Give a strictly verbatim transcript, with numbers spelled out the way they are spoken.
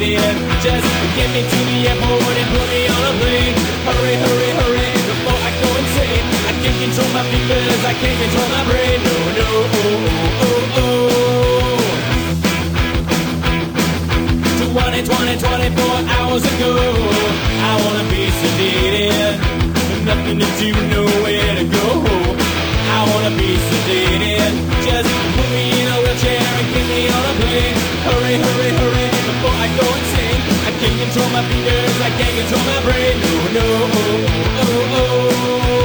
sedated. Just get me to the airport and put me on a plane. Hurry, hurry, hurry, before I go insane. I can't control my fingers, I can't control my brain. No, no, oh, oh, oh, oh. twenty, twenty, twenty-four hours ago, I wanna be sedated. Nothing to do, nowhere to go. I wanna be sedated. Just put me in a wheelchair and get me on a plane. Hurry, hurry, hurry, before I go insane. I can't control my fingers, I can't control my brain. No, no, oh, oh, oh.